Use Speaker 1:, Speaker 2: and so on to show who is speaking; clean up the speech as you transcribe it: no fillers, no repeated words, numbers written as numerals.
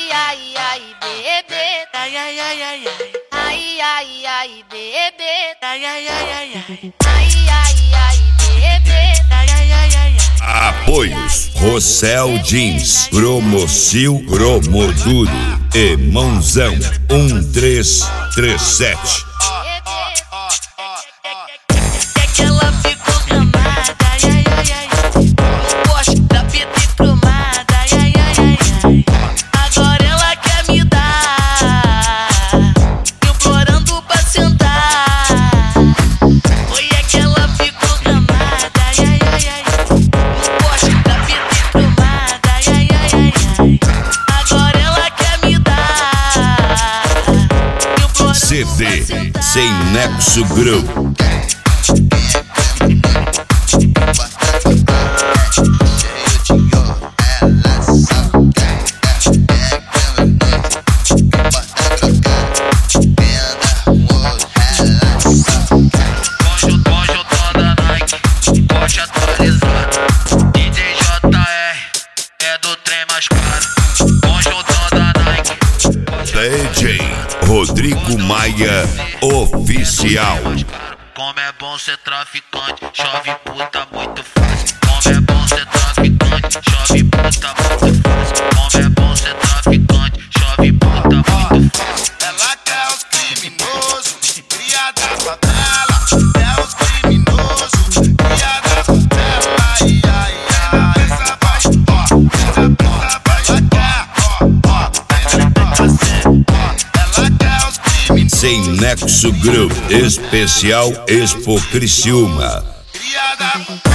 Speaker 1: ai, ai, bebê.
Speaker 2: Ai, ai, ai, ai, ai.
Speaker 1: Ai, ai, ai, bebê.
Speaker 2: Ai, ai, ai, ai, ai.
Speaker 1: Ai, ai, ai, bebê.
Speaker 2: Ai, ai, ai, ai, ai.
Speaker 3: Apoios Rossel Jeans, Cromocil Cromoduro e Mãozão 1337.
Speaker 1: É que ela ficou gamada, ai, ai, ai, ai. Gosto da PT cromada, ai, ai, ai, ai, ai. Agora ela quer me dar, implorando pra sentar. Foi é que ela ficou gamada, ai, ai, ai, ai. Gosto da PT cromada, ai, ai, ai, ai, ai. Agora ela quer me dar, implorando
Speaker 3: CD
Speaker 1: pra sentar.
Speaker 3: Sem Nexo Group.
Speaker 4: Conjuntão da Nike, Porsche atualizado. DJ JR é do trem mais caro. Conjuntão da Nike,
Speaker 3: DJ Rodrigo Maia Oficial.
Speaker 4: como é bom ser traficante, chove puta muito fácil. Como é bom ser traficante, chove puta muito fácil. Como é bom ser traficante, chove puta muito fácil.
Speaker 5: Ela quer os criminosos, cria da favela. Quer os criminosos, cria da favela. Ai, ai, ai, essa vai, essa vai. Ela quer, ela quer os criminosos,
Speaker 3: Sem Nexo Group Especial Expo Criciúma.
Speaker 5: cria da favela.